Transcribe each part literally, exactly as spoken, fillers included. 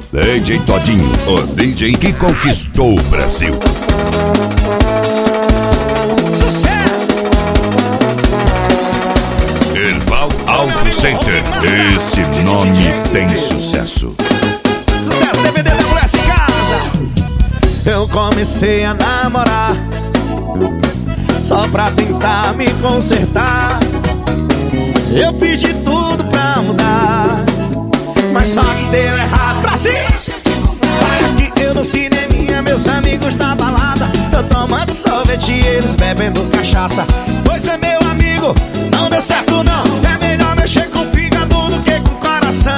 D J Todinho, o D J que conquistou o Brasil. Sucesso! Erval Auto Center, esse nome tem sucesso. Sucesso, D V D da Mulher em Casa. Eu comecei a namorar só pra tentar me consertar. Eu fiz de tudo pra mudar, mas só que deu errado. Pra cima! Para que eu no cineminha, meus amigos na balada, eu tomando sorvete e eles bebendo cachaça. Pois é, meu amigo, não deu certo não. É melhor mexer com o fígado do que com o coração.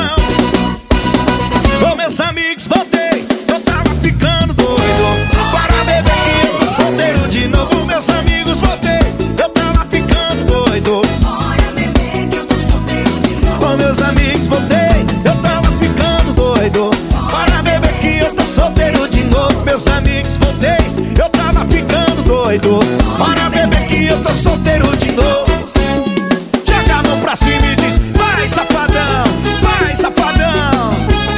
Com meus amigos voltei, eu tava ficando doido. Para beber que eu tô solteiro de novo. Meus amigos voltei, eu tava ficando doido. Com meus amigos voltei, eu tava ficando doido. Para beber que eu tô solteiro de novo. Meus amigos voltei, eu tava ficando doido. Para beber que eu tô solteiro de novo. Joga a mão pra cima e diz: vai safadão, vai safadão.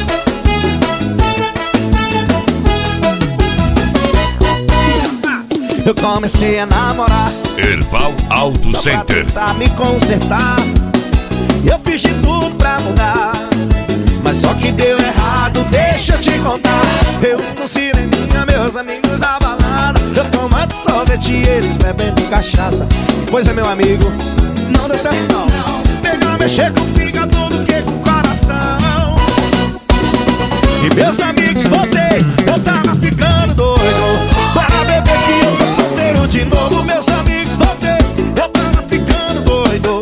Eu comecei a namorar Erval Auto só pra Center. tentar me consertar. Eu fiz de tudo pra mudar, mas só que deu errado, deixa eu te contar. Eu no cineminha, meus amigos na balada, eu tomando sorvete e eles bebendo cachaça. Pois é, meu amigo, não deu certo não. Melhor mexer com o fígado do que com o coração. E meus amigos voltei, eu tava ficando doido. Para beber que eu tô solteiro de novo. Meus amigos voltei, eu tava ficando doido.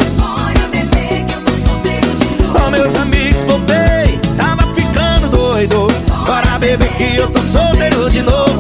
Com meus amigos voltei, tava ficando doido. Para beber que eu tô solteiro de novo.